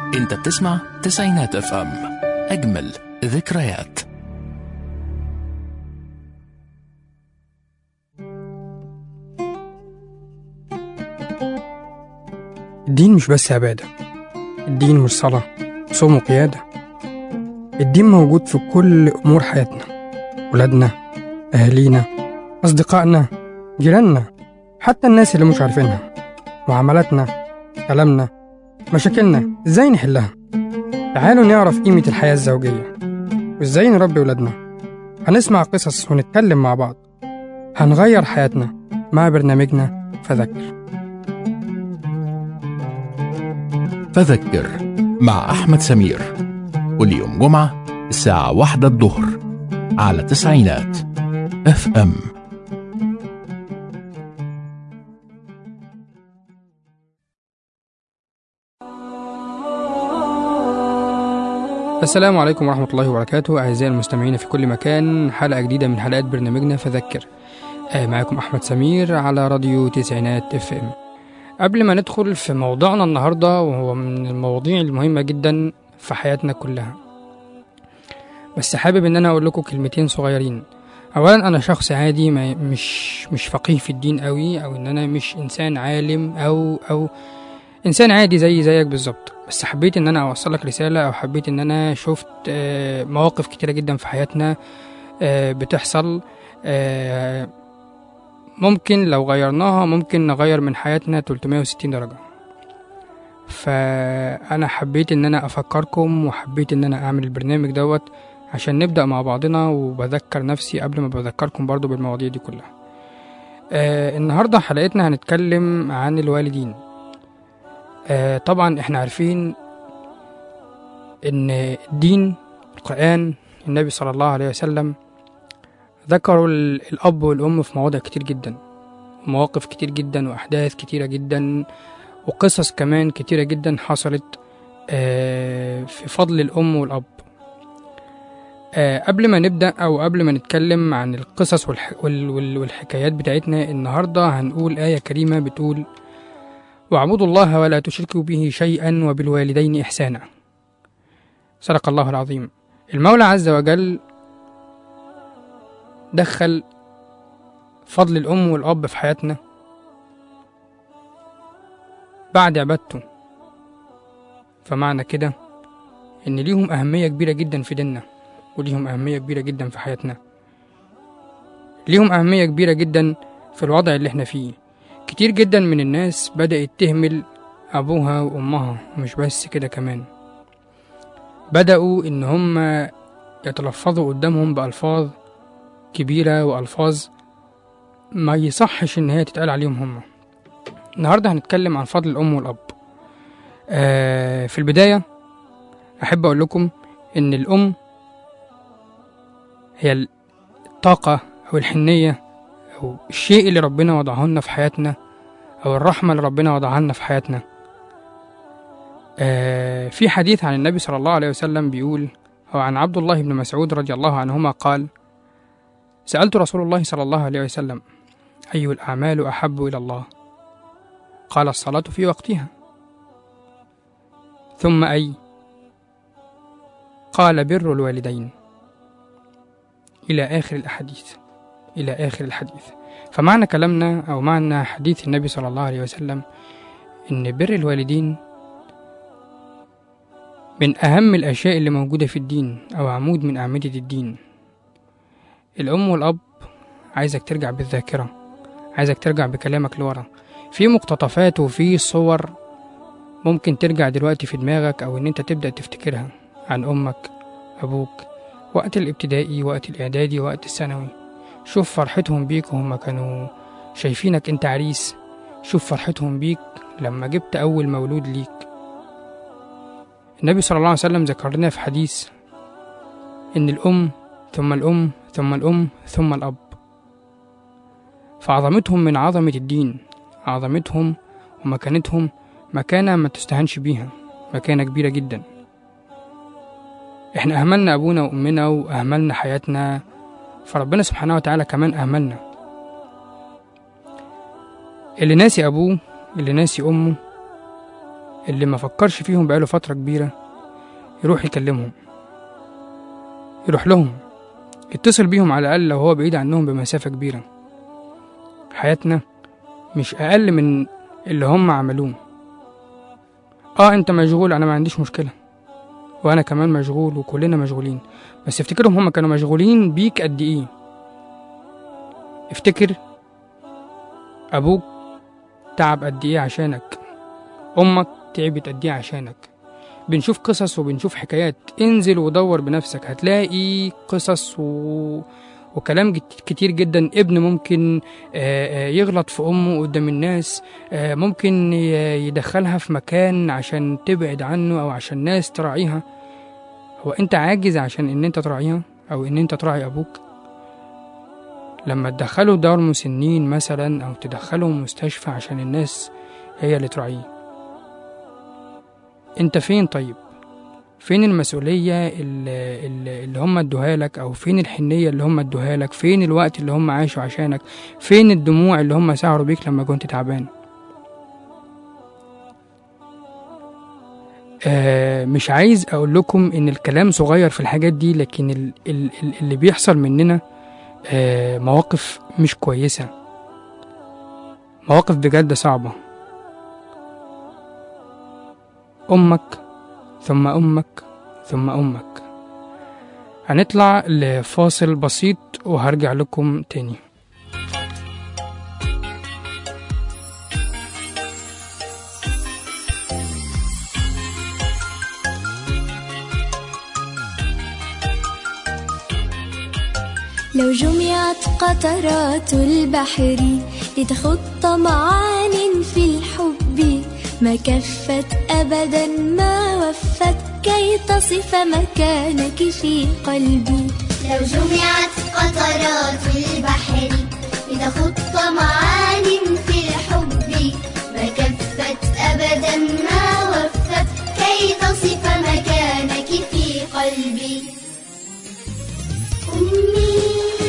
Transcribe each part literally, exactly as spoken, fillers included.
انت بتسمع تسعينات اف ام، اجمل ذكريات. الدين مش بس عبادة، الدين مش صلاة صوم وقيادة. الدين موجود في كل أمور حياتنا، ولادنا، أهالينا، أصدقائنا، جيراننا، حتى الناس اللي مش عارفينها. معاملاتنا، كلامنا، مشاكلنا إزاي نحلها. تعالوا نعرف قيمة الحياة الزوجية وإزاي نربي ولادنا. هنسمع قصص ونتكلم مع بعض، هنغير حياتنا مع برنامجنا فذكر. فذكر مع أحمد سمير، كل يوم جمعة الساعة واحدة الظهر على تسعينات اف ام. السلام عليكم ورحمة الله وبركاته أعزائي المستمعين في كل مكان. حلقة جديدة من حلقات برنامجنا فذكر. آه معكم أحمد سمير على راديو تسعينات اف ام. قبل ما ندخل في موضوعنا النهاردة، وهو من المواضيع المهمة جدا في حياتنا كلها، بس حابب ان انا اقول لكم كلمتين صغيرين. اولا انا شخص عادي، ما مش مش فقيه في الدين قوي، او ان انا مش انسان عالم او او انسان عادي زي زيك بالظبط، بس حبيت ان انا اوصل لك رسالة، او حبيت ان انا شفت مواقف كتيرة جدا في حياتنا بتحصل، ممكن لو غيرناها ممكن نغير من حياتنا ثلاثمائة وستين درجة. فانا حبيت ان انا افكركم، وحبيت ان انا اعمل البرنامج دوت عشان نبدأ مع بعضنا، وبذكر نفسي قبل ما بذكركم برضو بالمواضيع دي كلها. آه النهاردة حلقتنا هنتكلم عن الوالدين. آه طبعا احنا عارفين ان الدين، القرآن، النبي صلى الله عليه وسلم ذكروا الأب والأم في مواضع كتير جدا، ومواقف كتير جدا، وأحداث كتيرة جدا، وقصص كمان كتيرة جدا حصلت آه في فضل الأم والأب. أه قبل ما نبدأ أو قبل ما نتكلم عن القصص والح... وال... وال... والحكايات بتاعتنا النهاردة، هنقول آية كريمة بتقول: واعبدوا الله ولا تشركوا به شيئا وبالوالدين إحسانا. صدق الله العظيم. المولى عز وجل دخل فضل الأم والأب في حياتنا بعد عبادته، فمعنى كده إن ليهم أهمية كبيرة جدا في ديننا، وليهم أهمية كبيرة جدا في حياتنا، ليهم أهمية كبيرة جدا في الوضع اللي احنا فيه. كتير جدا من الناس بدأت تهمل أبوها وأمها، ومش بس كده، كمان بدأوا إن هم يتلفظوا قدامهم بألفاظ كبيرة، وألفاظ ما يصحش إن هي تتقال عليهم هم. النهاردة هنتكلم عن فضل الأم والأب. آه في البداية أحب أقول لكم إن الأم هي الطاقة أو الحنية أو الشيء اللي ربنا وضعه لنا في حياتنا، أو الرحمة اللي ربنا وضعها لنا في حياتنا. آه في حديث عن النبي صلى الله عليه وسلم بيقول، أو عن عبد الله بن مسعود رضي الله عنهما قال: سألت رسول الله صلى الله عليه وسلم: أي الأعمال أحب إلى الله؟ قال: الصلاة في وقتها. ثم أي؟ قال: بر الوالدين. إلى آخر الحديث إلى آخر الحديث. فمعنى كلامنا أو معنى حديث النبي صلى الله عليه وسلم إن بر الوالدين من أهم الأشياء اللي موجودة في الدين، أو عمود من أعمدة الدين. الأم والأب عايزك ترجع بالذاكرة، عايزك ترجع بكلامك لورا، في مقتطفات وفي صور ممكن ترجع دلوقتي في دماغك، أو إن أنت تبدأ تفتكرها عن أمك، أبوك، وقت الابتدائي، وقت الإعدادي، وقت الثانوي. شوف فرحتهم بيك وهم كانوا شايفينك أنت عريس، شوف فرحتهم بيك لما جبت أول مولود ليك. النبي صلى الله عليه وسلم ذكر لنا في حديث إن الأم ثم الأم ثم الأم ثم الأب. فعظمتهم من عظمة الدين، عظمتهم ومكانتهم مكانة ما تستهنش بيها، مكانة كبيرة جدا. احنا أهملنا أبونا وأمنا وأهملنا حياتنا، فربنا سبحانه وتعالى كمان أهملنا. اللي ناسي أبوه، اللي ناسي أمه، اللي ما فكرش فيهم بقاله فترة كبيرة يروح يكلمهم، يروح لهم، يتصل بيهم على الأقل لو هو بعيد عنهم بمسافة كبيرة. حياتنا مش أقل من اللي هم عملوه. اه انت مشغول، انا ما عنديش مشكلة، وانا كمان مشغول وكلنا مشغولين، بس افتكرهم هم كانوا مشغولين بيك قد ايه. افتكر ابوك تعب قد ايه عشانك، امك تعبت قد ايه عشانك. بنشوف قصص وبنشوف حكايات، انزل ودور بنفسك هتلاقي قصص و... وكلام كتير جدا. ابن ممكن يغلط في امه قدام الناس، ممكن يدخلها في مكان عشان تبعد عنه او عشان ناس تراعيها. هو انت عاجز عشان ان انت تراعيها او ان انت تراعي ابوك؟ لما تدخله دار مسنين مثلا او تدخله مستشفى عشان الناس هي اللي تراعيه، انت فين؟ طيب فين المسؤولية اللي, اللي هم ادوها لك، او فين الحنية اللي هم ادوها لك؟ فين الوقت اللي هم عاشوا عشانك؟ فين الدموع اللي هم سعروا بيك لما كنت تعبان؟ آه مش عايز اقول لكم ان الكلام صغير في الحاجات دي، لكن ال ال اللي بيحصل مننا آه مواقف مش كويسة، مواقف بجد صعبة. امك ثم امك ثم امك. هنطلع لفاصل بسيط وهرجع لكم تاني. لو جمعت قطرات البحر لتخط معان في الحب، ما كفت أبدا ما وفت كي تصف مكانك في قلبي. لو جمعت قطرات البحر لتخط معان في الحب، ما كفت أبدا ما وفت كي تصف مكانك في قلبي. أمي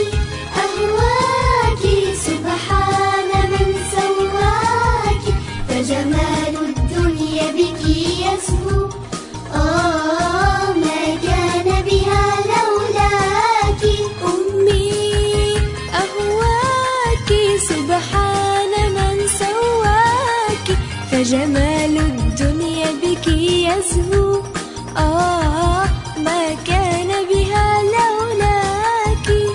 أهواك سبحان من سواك، فجمال الدنيا بك يسهو، آه ما كان بها لولاك. أمي أهواك سبحان من سواك، فجمال الدنيا بك يسهو، آه ما كان بها لولاك.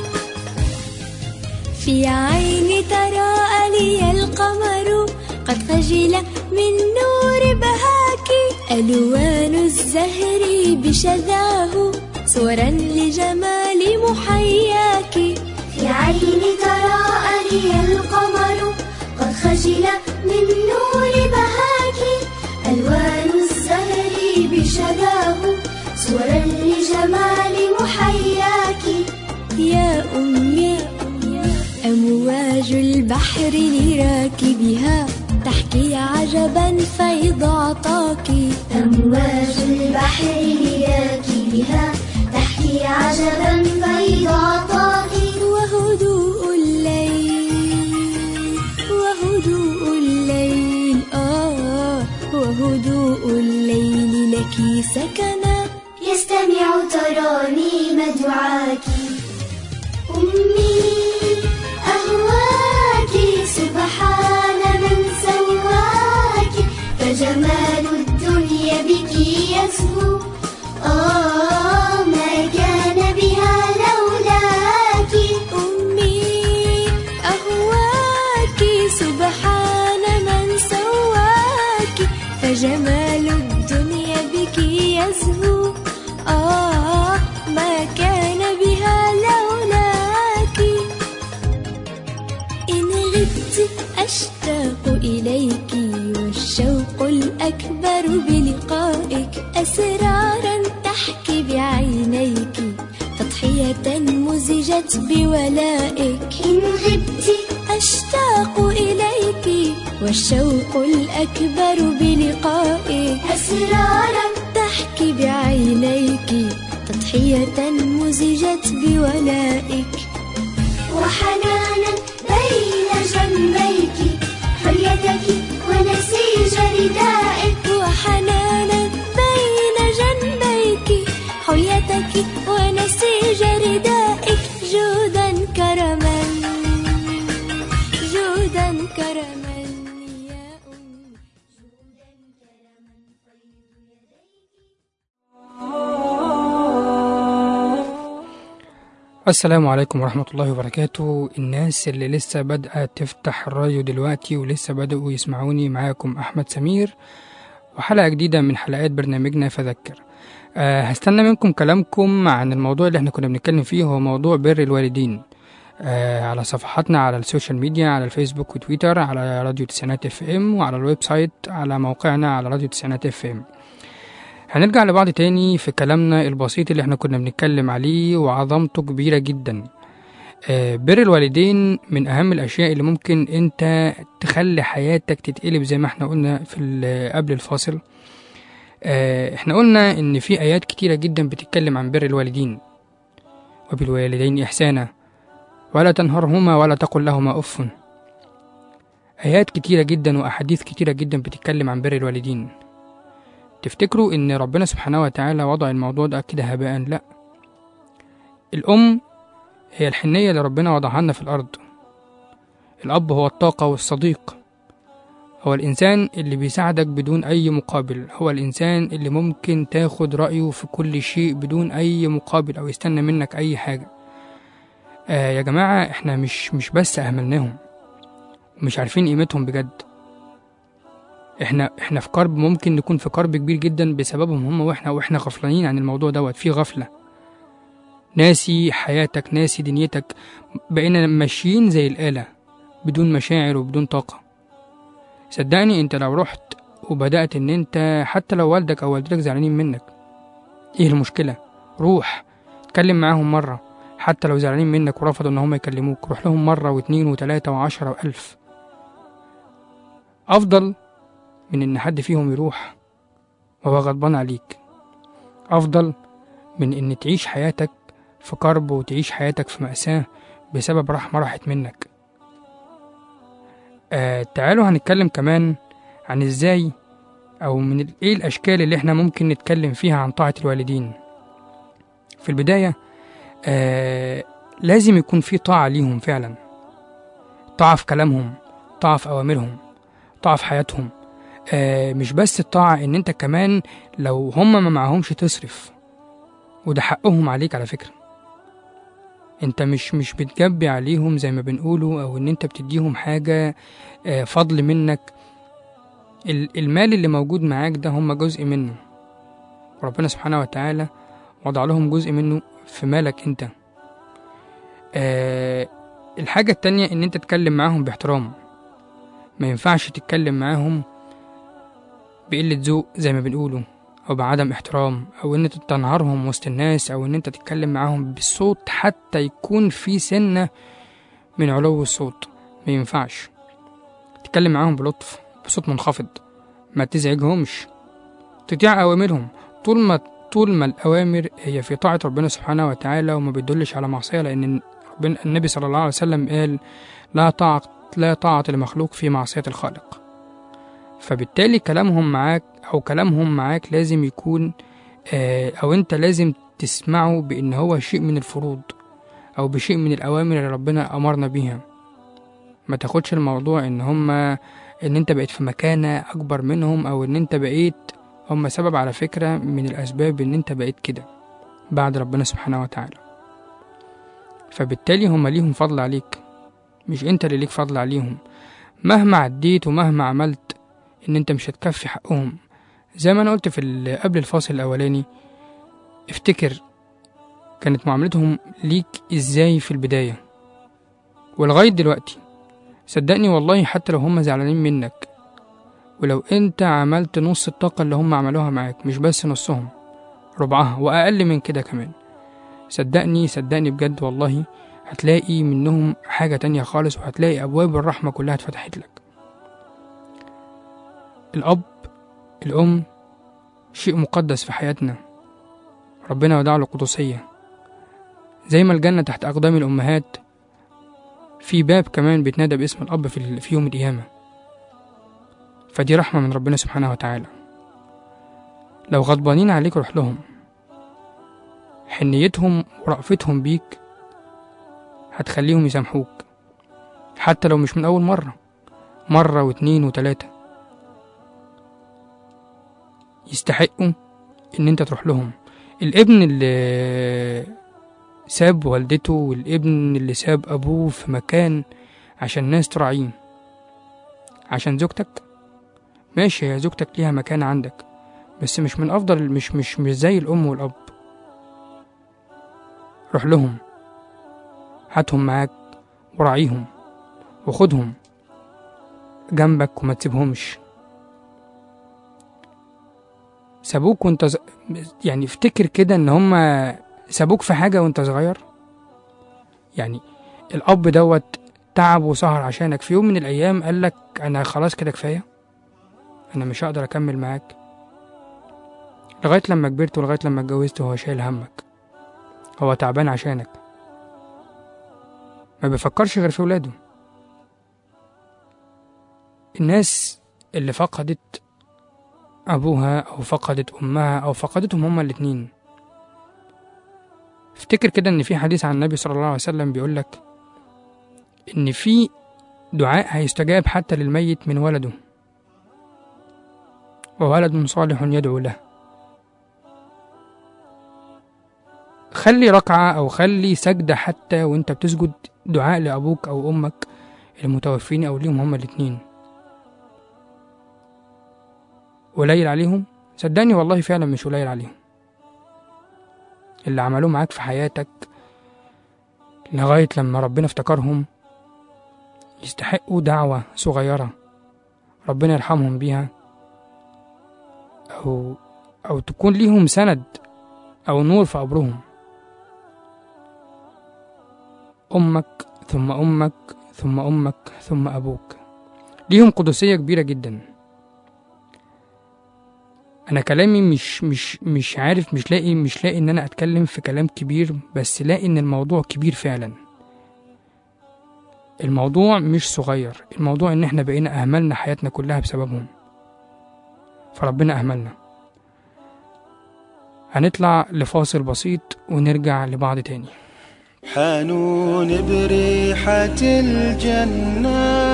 في عيني تراءى لي القمر قد خجل من نور بهاك، ألوان الزهر بشذاه صورا لجمال محياك. في عيني تراءى لي القمر قد خجل من نور بهاك، ألوان الزهر بشذاه صورا لجمال محياك. يا أمي أمواج البحر لراكبها تحكي عجبا فيض عطاك، أمواج البحر لراكبها تحكي عجبا فيض عطاك. وهدوء الليل وهدوء الليل آه وهدوء الليل لك سكنا، يستمع ترانيم دعاك. أمي أهواك سبحان من سواك، فجمال الدنيا بك يسهو، آه ما كان بها لولاك. أمي أهواك سبحان من سواك، فجمال الدنيا بك يسهو، آه ما كان بها لولاك. إن غبت أشتاق إليك والشوق الأكبر بلقائك، أسرارا تحكي بعينيك تضحية مزجت بولائك. إن غبت أشتاق إليك والشوق الأكبر بلقائك، أسرارا تحكي بعينيك تضحية مزجت بولائك. وحنانا بين جنبيك حليتك ونسيج ردائك، وحنانا السلام عليكم ورحمة الله وبركاته. الناس اللي لسه بدأت تفتح الراديو دلوقتي ولسه بدأوا يسمعوني، معاكم أحمد سمير وحلقة جديدة من حلقات برنامجنا فذكر. أه هستنى منكم كلامكم عن الموضوع اللي احنا كنا بنتكلم فيه، هو موضوع بر الوالدين. أه على صفحاتنا على السوشيال ميديا، على الفيسبوك وتويتر، على راديو تسعينات اف ام، وعلى الويب سايت على موقعنا على راديو تسعينات اف ام. هنرجع لبعض تاني في كلامنا البسيط اللي احنا كنا بنتكلم عليه وعظمته كبيرة جدا. آه بر الوالدين من اهم الاشياء اللي ممكن انت تخلي حياتك تتقلب، زي ما احنا قلنا في قبل الفاصل. آه احنا قلنا ان في ايات كتيرة جدا بتتكلم عن بر الوالدين. وبالوالدين احسانا ولا تنهرهما ولا تقل لهما اف. ايات كتيرة جدا واحاديث كتيرة جدا بتتكلم عن بر الوالدين. تفتكروا ان ربنا سبحانه وتعالى وضع الموضوع ده كده هباء؟ لا، الام هي الحنية اللي ربنا وضعها لنا في الارض. الاب هو الطاقة والصديق، هو الانسان اللي بيساعدك بدون اي مقابل، هو الانسان اللي ممكن تاخد رأيه في كل شيء بدون اي مقابل او يستنى منك اي حاجة. آه يا جماعة، احنا مش مش بس اهملناهم ومش عارفين قيمتهم بجد. احنا احنا في كرب، ممكن نكون في كرب كبير جدا بسببهم هم، واحنا واحنا غفلانين عن الموضوع دوت. في غفلة، ناسي حياتك، ناسي دنيتك، بقينا ماشيين زي الآلة بدون مشاعر وبدون طاقة. صدقني انت لو رحت وبدأت ان انت حتى لو والدك او والدتك زعلانين منك، ايه المشكلة؟ روح اتكلم معاهم مرة، حتى لو زعلانين منك ورفضوا ان هم يكلموك، روح لهم مرة واثنين وثلاثة وعشرة والف، افضل من ان حد فيهم يروح وهو غضبان عليك. افضل من ان تعيش حياتك في كرب وتعيش حياتك في مأساة بسبب رحمة راحت منك. آه تعالوا هنتكلم كمان عن ازاي او من ايه الاشكال اللي احنا ممكن نتكلم فيها عن طاعة الوالدين. في البداية آه لازم يكون في طاعة ليهم فعلا، طاعة في كلامهم، طاعة في اوامرهم، طاعة في حياتهم. آه مش بس الطاعة، ان انت كمان لو هم ما معهمش تصرف، وده حقهم عليك على فكرة. انت مش مش بتجبي عليهم زي ما بنقوله، او ان انت بتديهم حاجة آه فضل منك. المال اللي موجود معاك ده هم جزء منه، ربنا سبحانه وتعالى وضع لهم جزء منه في مالك انت. آه الحاجة التانية ان انت تتكلم معاهم باحترام. ما ينفعش تتكلم معاهم بقلة ذوق زي ما بنقوله، او بعدم احترام، او ان انت تنهارهم وسط الناس، او ان انت تتكلم معاهم بالصوت حتى يكون في سنة من علو الصوت. ما ينفعش تتكلم معاهم بلطف، بصوت منخفض، ما تزعجهمش، تطيع اوامرهم. طول ما طول ما الاوامر هي في طاعة ربنا سبحانه وتعالى وما بيدلش على معصية، لان النبي صلى الله عليه وسلم قال لا طاعة لا طاعة لمخلوق في معصية الخالق. فبالتالي كلامهم معاك او كلامهم معاك لازم يكون آه او انت لازم تسمعه بان هو شيء من الفروض او بشيء من الاوامر اللي ربنا امرنا بيها. ما تاخدش الموضوع ان هم ان انت بقيت في مكانة اكبر منهم، او ان انت بقيت هم سبب على فكرة من الاسباب ان انت بقيت كده بعد ربنا سبحانه وتعالى. فبالتالي هم ليهم فضل عليك، مش انت اللي ليك فضل عليهم. مهما عديت ومهما عملت ان انت مش هتكفي حقهم. زي ما انا قلت في قبل الفاصل الاولاني، افتكر كانت معاملتهم ليك ازاي في البداية ولغاية دلوقتي. صدقني والله حتى لو هم زعلانين منك، ولو انت عملت نص الطاقة اللي هم عملوها معاك، مش بس نصهم، ربعها واقل من كده كمان، صدقني صدقني بجد والله هتلاقي منهم حاجة تانية خالص، وهتلاقي ابواب الرحمة كلها اتفتحت لك. الأب الأم شيء مقدس في حياتنا، ربنا ودع له قدسية. زي ما الجنة تحت أقدام الأمهات، في باب كمان بيتنادى باسم الأب في, في يوم القيامة. فدي رحمة من ربنا سبحانه وتعالى. لو غضبانين عليك روح لهم، حنيتهم ورأفتهم بيك هتخليهم يسامحوك، حتى لو مش من أول مرة، مرة واتنين وتلاتة. يستحقوا ان انت تروح لهم. الابن اللي ساب والدته، والابن اللي ساب أبوه في مكان عشان ناس تراعيه. عشان زوجتك ماشي، هي زوجتك ليها مكان عندك، بس مش من أفضل، مش مش مش زي الأم والأب. روح لهم، هاتهم معاك وراعيهم وخدهم جنبك وما تسيبهمش. سابوك وانت ز... يعني افتكر كده ان هما سابوك في حاجة وانت صغير. يعني الأب دوت تعب وسهر عشانك، في يوم من الأيام قالك أنا خلاص كده كفاية، أنا مش هقدر أكمل معاك. لغاية لما كبرت ولغاية لما اتجوزت هو شايل همك، هو تعبان عشانك، ما بيفكرش غير في ولاده. الناس اللي فقدت أبوها أو فقدت أمها أو فقدتهم هما الاتنين، افتكر كده إن في حديث عن النبي صلى الله عليه وسلم بيقولك إن في دعاء هيستجاب حتى للميت من ولده، وولد صالح يدعو له. خلي ركعة أو خلي سجدة حتى وانت بتسجد دعاء لأبوك أو أمك المتوفين أو ليهم هما الاتنين. قليل عليهم؟ صدقني والله فعلا مش قليل عليهم. اللي عملوه معاك في حياتك لغاية لما ربنا افتكرهم يستحقوا دعوة صغيرة ربنا يرحمهم بيها، أو أو تكون ليهم سند أو نور في قبرهم. أمك ثم أمك ثم أمك ثم أبوك ليهم قدسية كبيرة جدا. أنا كلامي مش مش مش عارف، مش لاقي مش لاقي إن أنا أتكلم في كلام كبير، بس لاقي إن الموضوع كبير فعلا. الموضوع مش صغير، الموضوع إن إحنا بقينا أهملنا حياتنا كلها بسببهم، فربنا أهملنا. هنطلع لفاصل بسيط ونرجع لبعض تاني. حنون بريحة الجنة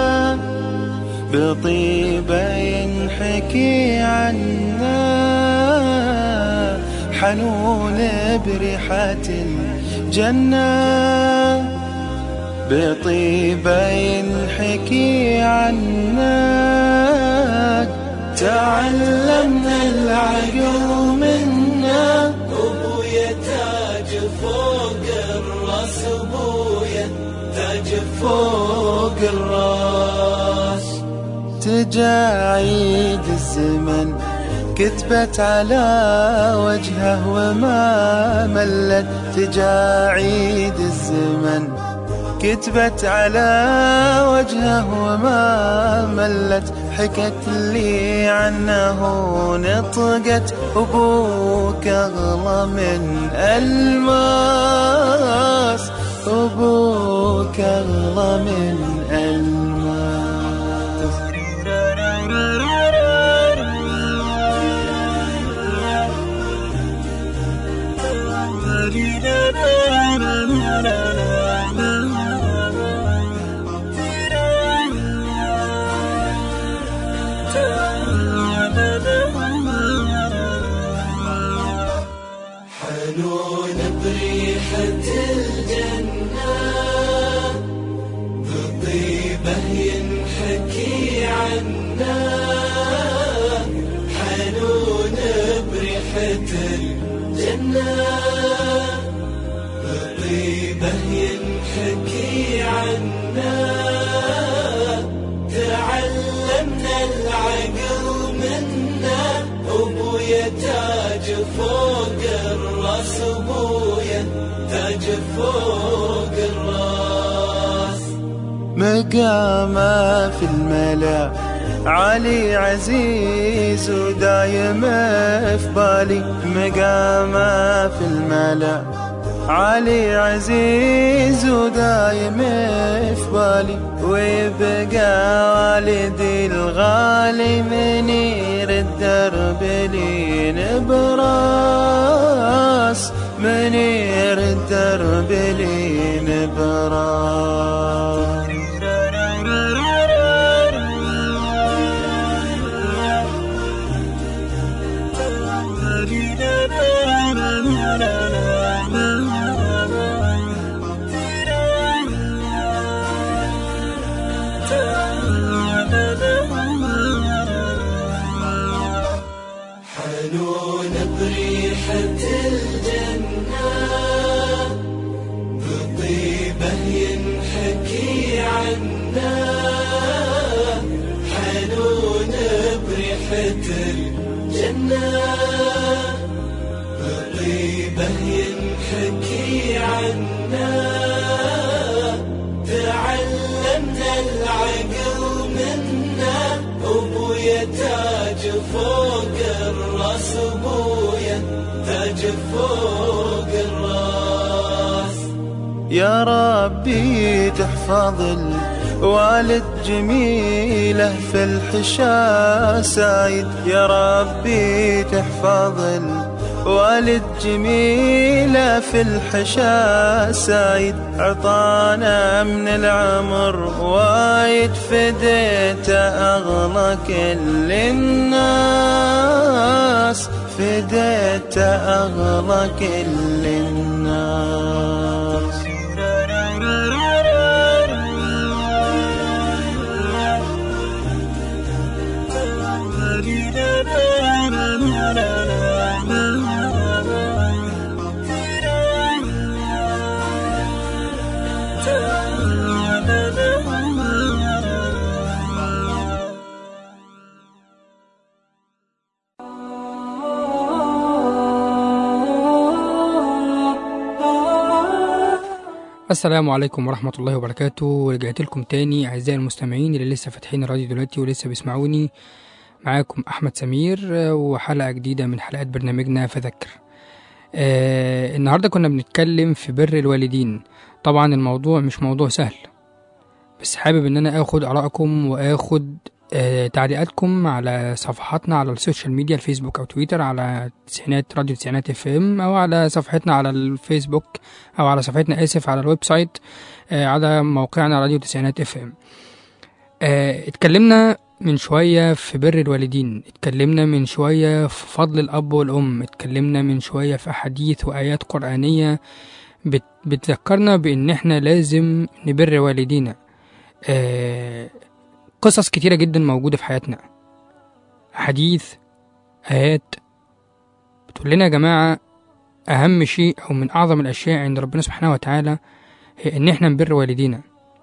بطيبة ينحكي عنا، حنون بريحة الجنة بطيبة ينحكي عنا، تعلمنا العقل منا، أبويا تاج فوق الراس، أبويا تاج فوق الراس. تجاعيد الزمن كتبت على وجهه وما ملت، تجاعيد الزمن كتبت على وجهه وما ملت، حكت لي عنه نطقت، أبوك أغلى من ألماس، أبوك أغلى من ألماس. حنون بريحة الجنة بطيبة ينحكي عنا، حنون بريحة الجنة بطيبة ينحكي عنا، تعلمنا العقل منا، أبويا تاج فوق الراس، أبويا تاج فوق الراس. مقامه في الملا علي عزيز ودايم في بالي، مقامه في الملا علي عزيز ودايم في بالي، ويبقى والدي الغالي منير الدرب لي نبراس، منير الدرب لي نبراس. الجنة بطيبة ينحكي عنا تعلمنا العقل منا أبويا تاج فوق الراس أبويا تاج فوق الراس يا ربي تحفظ الوالد جميله في الحشا سعيد يا ربي تحفظ الوالد جميله في الحشا سعيد عطانا من العمر وايد فديته أغلى كل الناس فديته أغلى كل الناس السلام عليكم ورحمة الله وبركاته. رجعت لكم تاني أعزائي المستمعين اللي لسه فاتحين الراديو دلوقتي ولسه بيسمعوني. معاكم أحمد سمير وحلقة جديدة من حلقات برنامجنا فذكر. آه النهاردة كنا بنتكلم في بر الوالدين. طبعا الموضوع مش موضوع سهل، بس حابب ان انا اخد ارائكم واخد آه تعليقاتكم على صفحاتنا على السوشيال ميديا، الفيسبوك او تويتر، على تسعينات راديو تسعينات اف ام، او على صفحتنا على الفيسبوك، او على صفحتنا اسف على الويب سايت آه على موقعنا راديو تسعينات اف ام. آه اتكلمنا من شوية في بر الوالدين، اتكلمنا من شوية في فضل الاب والام، اتكلمنا من شوية في احاديث وايات قرآنية بت بتذكرنا بان احنا لازم نبر والدينا. آه قصص كتيرة جدا موجودة في حياتنا، حديث آيات بتقول لنا يا جماعة أهم شيء أو من أعظم الأشياء عند ربنا سبحانه وتعالى هي إن إحنا نبر والدينا.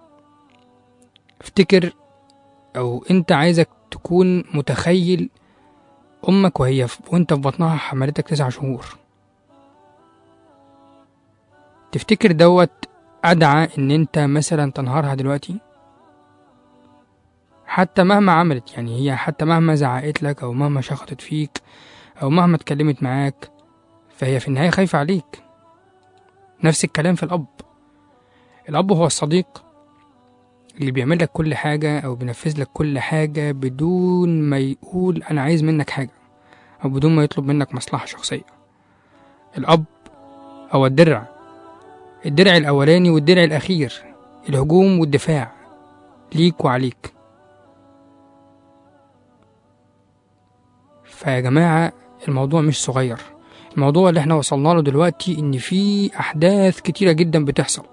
افتكر أو أنت عايزك تكون متخيل أمك وهي وأنت في بطنها حملتك تسع شهور، تفتكر دوت أدعى إن أنت مثلا تنهارها دلوقتي؟ حتى مهما عملت، يعني هي حتى مهما زعقت لك أو مهما شخطت فيك أو مهما اتكلمت معاك، فهي في النهاية خايفة عليك. نفس الكلام في الأب. الأب هو الصديق اللي بيعمل لك كل حاجة أو بينفذ لك كل حاجة بدون ما يقول أنا عايز منك حاجة، أو بدون ما يطلب منك مصلحة شخصية. الأب هو الدرع، الدرع الأولاني والدرع الأخير، الهجوم والدفاع ليك وعليك. فيا جماعة الموضوع مش صغير. الموضوع اللي احنا وصلنا له دلوقتي ان في احداث كتيرة جدا بتحصل،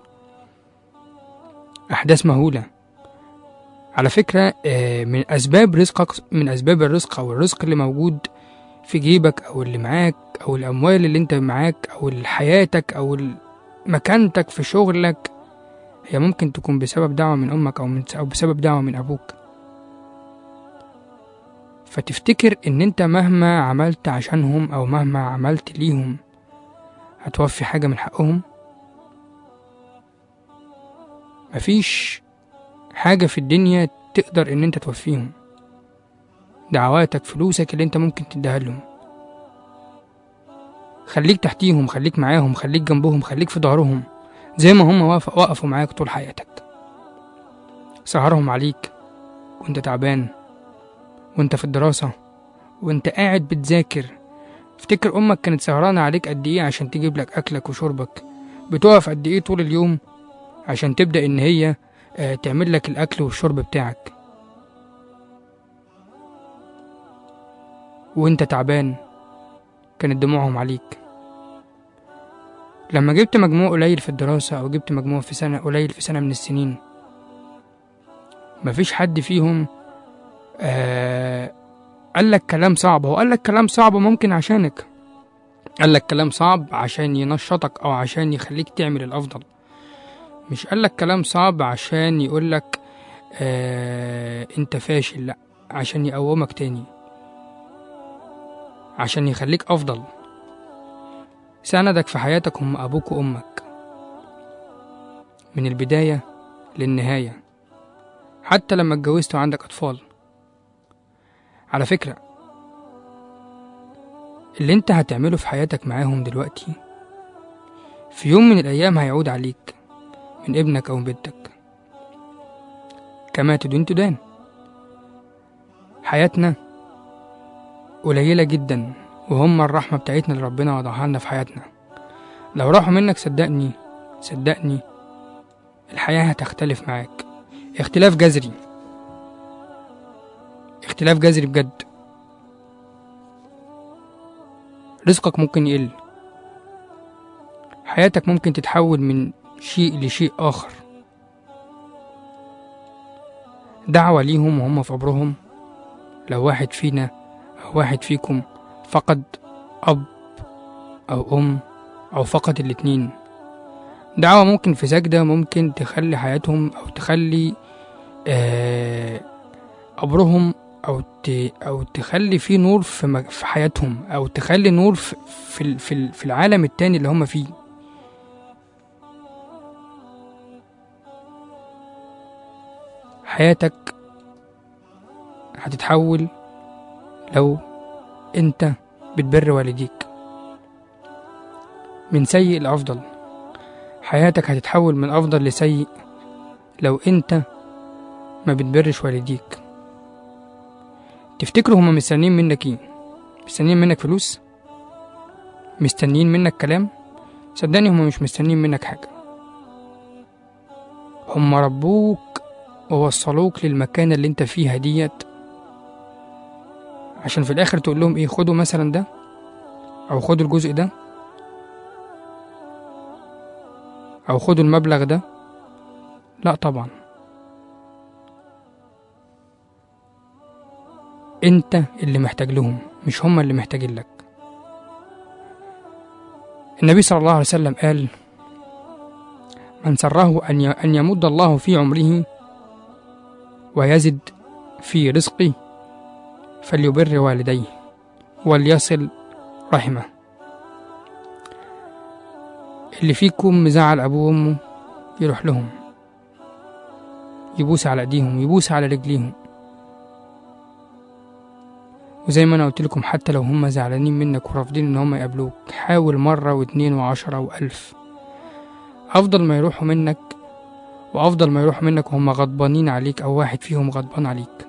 احداث مهولة على فكرة. من اسباب رزقك، من اسباب الرزق او الرزق اللي موجود في جيبك او اللي معاك او الاموال اللي انت معاك او حياتك او مكانتك في شغلك، هي ممكن تكون بسبب دعوة من امك او, من أو بسبب دعوة من ابوك. فتفتكر ان انت مهما عملت عشانهم او مهما عملت ليهم هتوفي حاجة من حقهم؟ مفيش حاجة في الدنيا تقدر ان انت توفيهم. دعواتك، فلوسك اللي انت ممكن تديها لهم، خليك تحتيهم، خليك معاهم، خليك جنبهم، خليك في ظهرهم زي ما هم وقفوا معاك طول حياتك. سهرهم عليك وانت تعبان، وانت في الدراسة، وانت قاعد بتذاكر. افتكر امك كانت سهرانة عليك قد ايه عشان تجيب لك اكلك وشربك، بتقف قد ايه طول اليوم عشان تبدأ ان هي اه تعمل لك الاكل والشرب بتاعك. وانت تعبان كانت دموعهم عليك. لما جبت مجموع قليل في الدراسة او جبت مجموع في سنة قليل في سنة من السنين، مفيش حد فيهم آه قال لك كلام صعب. هو قال لك كلام صعب ممكن عشانك، قال لك كلام صعب عشان ينشطك او عشان يخليك تعمل الافضل. مش قال لك كلام صعب عشان يقول لك آه انت فاشل، لا، عشان يقومك تاني. عشان يخليك أفضل. سندك في حياتك هم أبوك وأمك من البداية للنهاية، حتى لما اتجوزت وعندك أطفال. على فكرة اللي انت هتعمله في حياتك معاهم دلوقتي في يوم من الأيام هيعود عليك من ابنك أو بنتك. كما تدين تدان. حياتنا قليلة جدا، وهم الرحمة بتاعتنا اللي ربنا وضعها لنا في حياتنا. لو راحوا منك صدقني صدقني الحياة هتختلف معاك اختلاف جذري، اختلاف جذري بجد. رزقك ممكن يقل، حياتك ممكن تتحول من شيء لشيء آخر. دعوة ليهم وهم في عمرهم. لو واحد فينا أو واحد فيكم فقد أب أو أم أو فقد الاتنين، دعوة ممكن في سجدة ممكن تخلي حياتهم أو تخلي آه عمرهم أو أو تخلي فيه نور في في حياتهم، أو تخلي نور في في في, في العالم التاني اللي هم فيه. حياتك هتتحول لو انت بتبر والديك من سيء لأفضل. حياتك هتتحول من أفضل لسيء لو انت ما بتبرش والديك. تفتكروا هما مستنيين منك ايه؟ مستنيين منك فلوس؟ مستنيين منك كلام؟ صدقني هما مش مستنيين منك حاجة. هما ربوك ووصلوك للمكانة اللي انت فيها ديت عشان في الاخر تقول لهم ايه؟ خدوا مثلا ده او خدوا الجزء ده او خدوا المبلغ ده. لا طبعا، انت اللي محتاج لهم مش هما اللي محتاجين لك. النبي صلى الله عليه وسلم قال: من سره أن يمد الله في عمره ويزد في رزقه فليبر والديه وليصل رحمه. اللي فيكم مزعل أبوه وأمه يروح لهم، يبوس على ايديهم، يبوس على رجليهم. وزي ما انا قلت لكم حتى لو هم زعلانين منك ورافضين ان هم يقابلوك، حاول مرة واتنين وعشرة والف. افضل ما يروحوا منك وافضل ما يروحوا منك وهم غضبانين عليك او واحد فيهم غضبان عليك.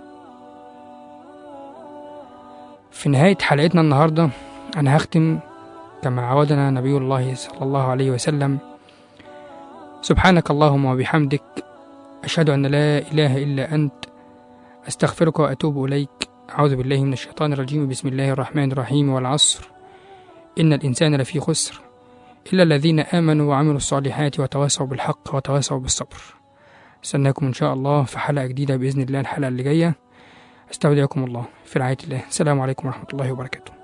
في نهاية حلقتنا النهاردة انا هختم كما عودنا نبي الله صلى الله عليه وسلم: سبحانك اللهم وبحمدك أشهد أن لا إله إلا أنت أستغفرك وأتوب إليك. أعوذ بالله من الشيطان الرجيم. بسم الله الرحمن الرحيم. والعصر إن الإنسان لفي خسر إلا الذين آمنوا وعملوا الصالحات وتواصوا بالحق وتواصوا بالصبر. استناكم إن شاء الله في حلقة جديدة بإذن الله الحلقة اللي جاية. استودعكم الله في رعاية الله. السلام عليكم ورحمة الله وبركاته.